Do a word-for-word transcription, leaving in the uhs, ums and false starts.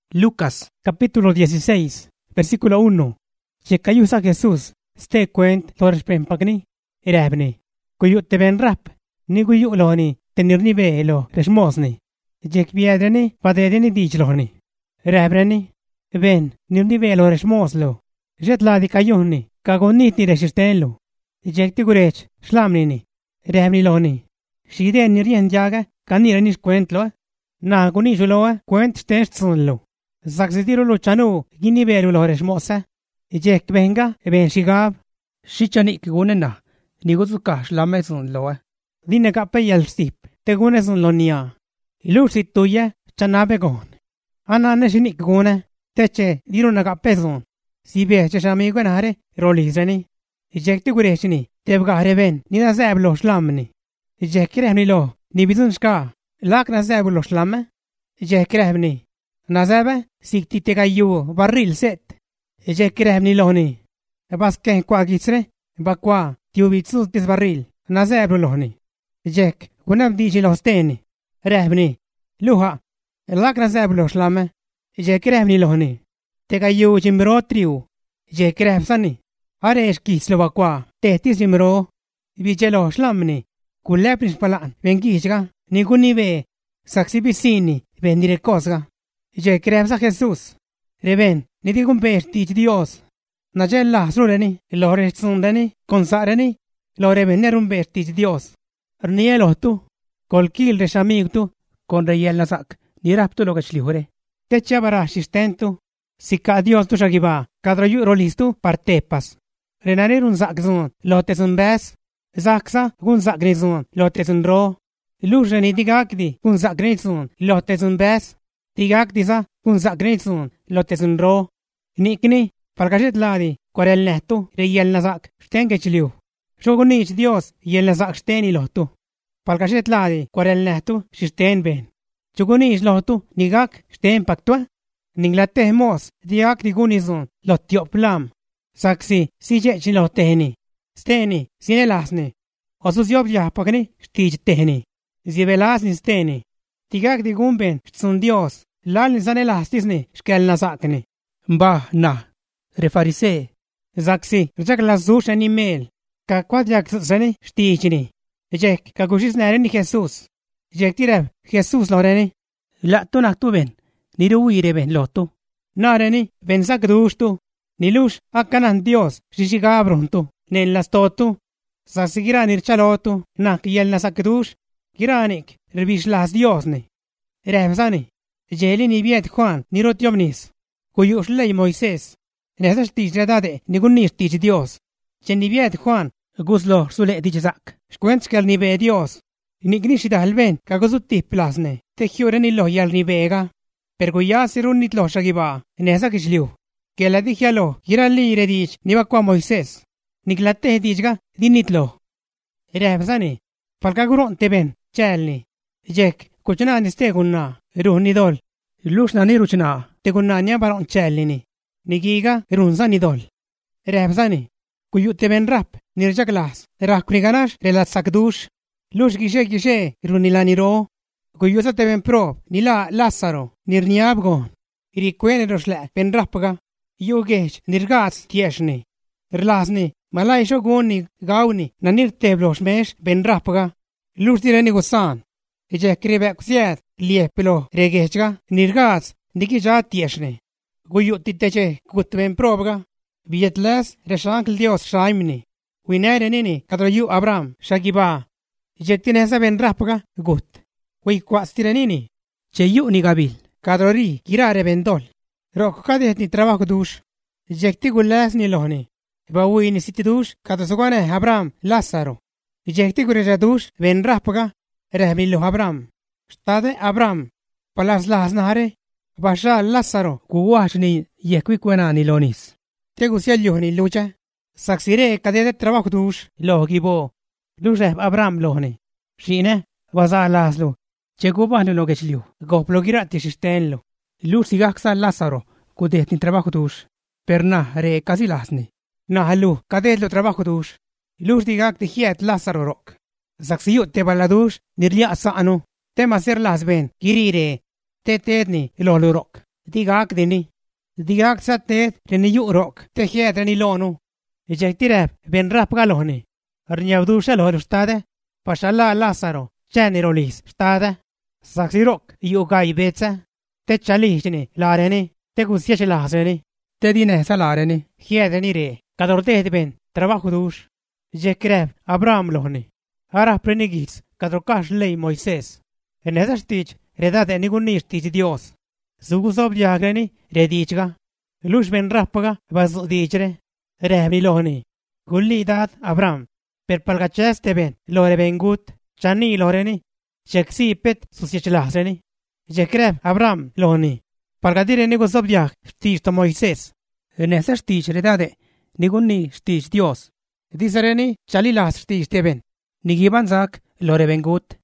Lucas, capítulo dieciséis, versículo uno. Chekayusa Jesús, ste cuent torres pempagni, erabni. Kuyu teben rap, ni kuyu loni, tenirni velo, resmosni. Jek biadrani, padedeni dijloni. Erabrani, ben, nirni velo resmoslo. Jet ladi kayuni, kagoniti resistenlo. Jek tigurech, slamnini, erabni loni. Shide nirien jaga, kaniranis cuentlo, na kunisuloa, cuent stestsunlo. Zaxitiro luchano, ginivero lo resmosa. Jek venga, ben shigab. Shichanik gunena, niguzuka slamezun loa. Dine kapay al stip, te gunesun lonia. Ilusit tuya, chanabegon. Anane shinik gune, teche, diro nagapezun. Sibe cheshami guenare, rolizani. Jek tigurechini, tebgare ben, nina zablo slamni. Jek krehni lo, nibizun shka, lak na zablo slamme. Jek krehni. Nazabe, sikti tegayu, barril set. Jek krehni lohni. Bas ken kwa gisre, bakwa, tiubitsus tis barril, nazablo lohni. Jek, gunam diji losteni. Rehni. Luha, lak nazablo slamme. Jek krehni lohni. Tegayu jimro triu. Jek krehsani. Aresh kislo bakwa, tehtis jimro. Bijelo slamni. Kulepnis palan, vengishga, nigunive. Saxibisini, vendire cosga. Jek krehsa Jesús. Reben, ni digun tich Dios. Najella sureni, lore sundeni, consareni, lore venerum tich Dios. Rnielo tu, kolkil reshamig tu, con reyel nasak, ni raptu lo gachlihure. Te chabara asistentu, sika Dios tu shagiba, kadrayu rolistu partepas. Renanerun zakzun, lotesun bes, zaksa gun zaknizun, lotesun ro. Lujeni digakdi, gun zaknizun, lotesun bes. Digakdisa, gun zaknizun, lotesun ro. Nikni, palkashet ladi, kwarel nehtu, reyel nasak, stengechliu. Shogunich Dios, yel nasak steni lohtu. Palkashet ladi, kwarel nehtu, shisten ben. Chugunich lohtu, nigak, sten paktua. Ninglate mos, diak digunizun, lotiop lam. Saksi, si jechi lotehni. Steni, sinelasni. Osus yobja pakni, stij tehni. Zibelasni steni. Tigak digumben, stsun Dios, lalni sanelastisni, shkel nasakni. Mba, na. Refarise. Zaksi, rjak lazush animel. Kakwad jak sani, stijini. Jek, kagushis nareni Jesus. Jek tireb, Jesus loreni. La tu naktu ben. Niruire ben lotu. Nareni, ben sakdushtu. Nilush, akanan Dios, shishigabrontu. Nellas totu. Saksigira nirchalotu. Nak yel nasakdush. Giranik, rebishlas Diosni. Rebsani. Jeli ni viet Juan, nirotiomnis. Kuyush ley Moisés. Nesas tich redade, nigunis tich Dios. Cheniviet Juan, guslo sule dichzak. Shkuentskel nibe Dios. Nignishida halben, kagozuti plasne. Techiore nilo yal nibega. Perguya sirun nitlo shagiba, nesa kishliu. Que la dijialo, gira li redich, nibakwa Moisés. Niglate dichga, dinitlo. Rebsani. Falkaguron teben, chelni. Jek, kuchna nistegunna, ruhnidol. Lushna niruchna, tegunna nyabaron chelini. Nigiga, runza nidol. Rebsani. Kuyu teben rap, nirjaklas, rakriganash, relat sakdush. Lush gishe gishe, runilaniro. Kuyusa teben prob, nila Lázaro, nirniabgon. Irikwene rosle, pen rapga. Yugech, nirgats tieshni. Rlasni, malaisho goni, gauni, nanir teblos mesh, ben rapga. Lush direni gusan. Ije kribe kusiet, liepilo, regechga, nirgats, nikija tieshni. Kuyu titeche, kutben probga. Vietles, reshankl Dios shaimni. Winere nini, kadrayu Abraham, shagiba. Ije tinesa ben rapga, gut. Wi kwastiranini. Cheyu ni gabil, kadrori, kirare bendol. Rok kadet ni trabajo dush. Jekti gulas ni lohni. Bawi ni siti dush, kadasugane Abraham, Lázaro. Jekti gurera dush, ben rapga, rehmilo Abraham. Stade Abraham, palas las nahare, basha Lázaro, kuwash ni yekwi kwena ni lonis. Tegusialyo ni lucha. Saksire kadet trabajo dush, logibo. Dush Abraham lohni. Shine, waza laslo. Chegubano lo gechliu, goplogirati sistenlo. Lucy gaksa Lázaro, kudet ni trabajo dush. Perna re casi lasni. Nahalu, kadet lo trabajo dush. Lucy gak tihiet Lázaro rock. Saksiyu te baladush, nirlia saano. Te maser las ben, girire. Te tedni, lo rock. digak dini. Digak sa tet reni yurok te hiet reni lonu. Ejektireb ben rap galoni. Arnyavdu shalo ustade. Pashala Lázaro, Chanirolis, stada. Saxirok, yugai betsa. Te chalishini, lareni, te gusiachilaseni. Te dine salareni, hiedeni re, cadorte ben, trabajo dush. Jekreb, Abraham lohni. Ara prenigis, cadrocash ley Moisés. En esa stitch, redade nigunis stitch Dios. Zugusob yagreni, redichga. Lush ben rapaga, bazu dichre. Rebni lohni. Gulli dad, Abraham. Per palgacheste ben, lore bengut, chani loreni. Jeksi pet susiachlaseni. Jekreb, Abraham lohni. Palgadire negusob yag, stitch to Moisés. En esa stitch redade, niguni stitch Dios. Disereni, chalilas stitch teben. Nigibanzak, lore bengut.